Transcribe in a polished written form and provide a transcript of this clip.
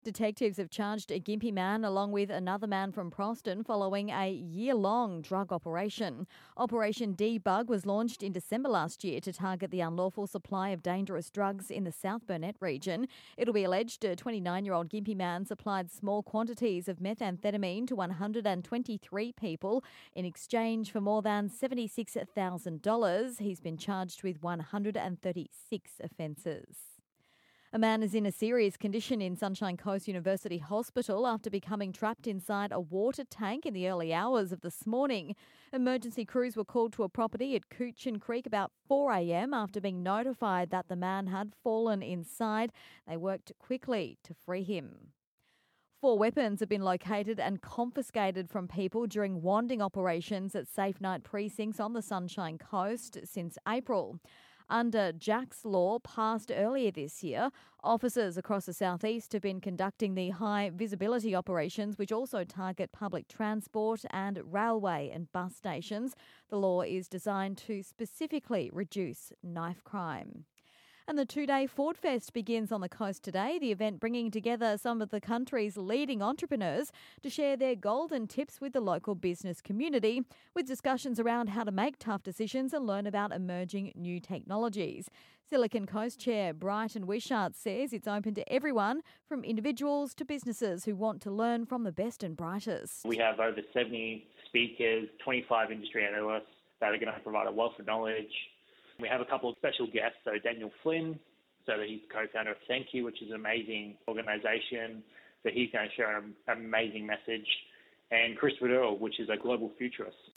Detectives have charged a Gympie man along with another man from Proston following a year-long drug operation. Operation Debug was launched in December last year to target the unlawful supply of dangerous drugs in the South Burnett region. It'll be alleged a 29-year-old Gympie man supplied small quantities of methamphetamine to 123 people in exchange for more than $76,000. He's been charged with 136 offences. A man is in a serious condition in Sunshine Coast University Hospital after becoming trapped inside a water tank in the early hours of this morning. Emergency crews were called to a property at Coochin Creek about 4 a.m. after being notified that the man had fallen inside. They worked quickly to free him. 4 weapons have been located and confiscated from people during wanding operations at Safe Night precincts on the Sunshine Coast since April. Under Jack's Law, passed earlier this year, officers across the southeast have been conducting the high visibility operations, which also target public transport and railway and bus stations. The law is designed to specifically reduce knife crime. And the 2-day Ford Fest begins on the coast today, the event bringing together some of the country's leading entrepreneurs to share their golden tips with the local business community, with discussions around how to make tough decisions and learn about emerging new technologies. Silicon Coast Chair Brighton Wishart says it's open to everyone, from individuals to businesses who want to learn from the best and brightest. We have over 70 speakers, 25 industry analysts that are going to provide a wealth of knowledge. We have a couple of special guests, so Daniel Flynn, so that he's co-founder of Thank You, which is an amazing organisation, so he's going to share an amazing message, and Chris Riddell, which is a global futurist.